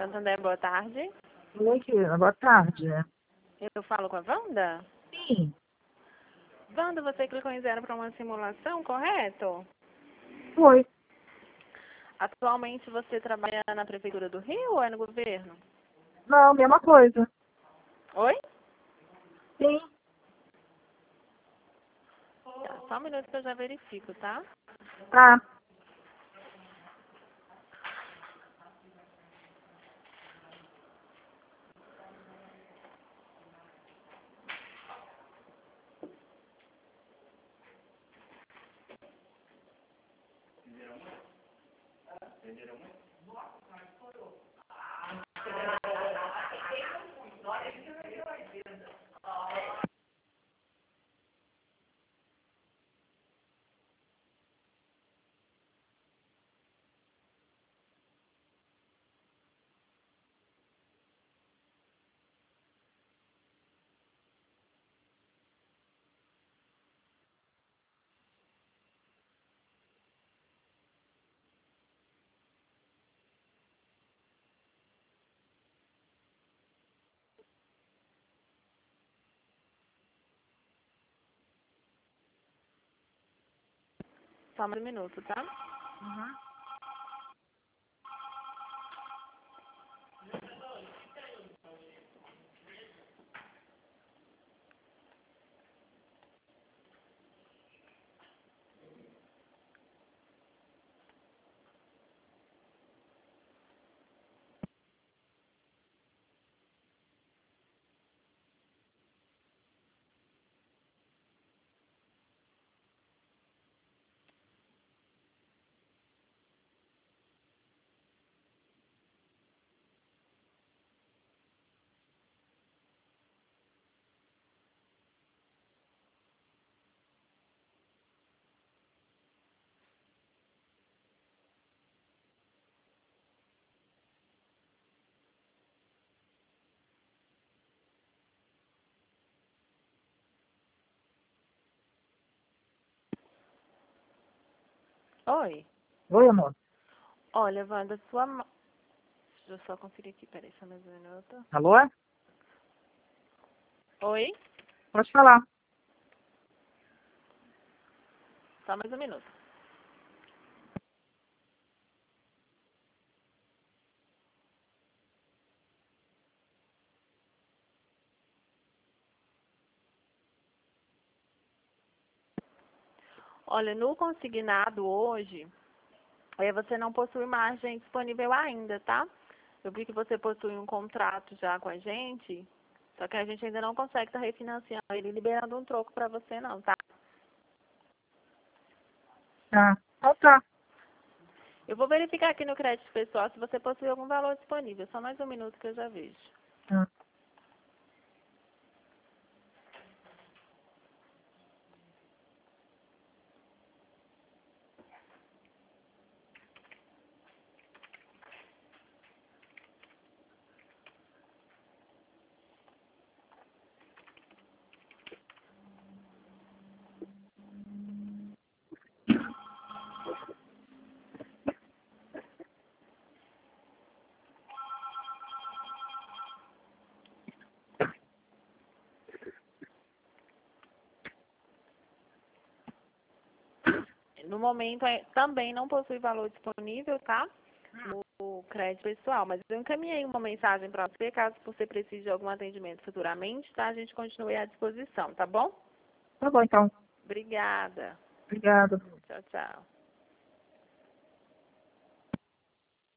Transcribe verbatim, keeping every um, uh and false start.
Santander, boa tarde. Oi, querida, boa tarde. Eu falo com a Wanda? Sim, Wanda, você clicou em zero para uma simulação, correto? foi. Atualmente você trabalha na Prefeitura do Rio ou é no governo? Não, mesma coisa. Oi? Sim. Tá, só um minuto que eu já verifico, tá? Tá. Só mais um minuto, tá? Uhum. Oi? Oi, amor. Olha, Wanda, sua... ma- Deixa eu só conferir aqui, peraí, só mais um minuto. Alô? Oi? Pode falar. Só mais um minuto. Olha, no consignado hoje, aí você não possui margem disponível ainda, tá? Eu vi que você possui um contrato já com a gente, só que a gente ainda não consegue estar refinanciando ele, liberando um troco para você não, tá? Tá. Então tá. Eu vou verificar aqui no crédito pessoal se você possui algum valor disponível. Só mais um minuto que eu já vejo. Tá. No momento, é- também não possui valor disponível, tá? No crédito pessoal. Mas eu encaminhei uma mensagem para você, caso você precise de algum atendimento futuramente, tá? A gente continue à disposição, tá bom? Tá bom, então. Obrigada. Obrigada. Tchau, tchau.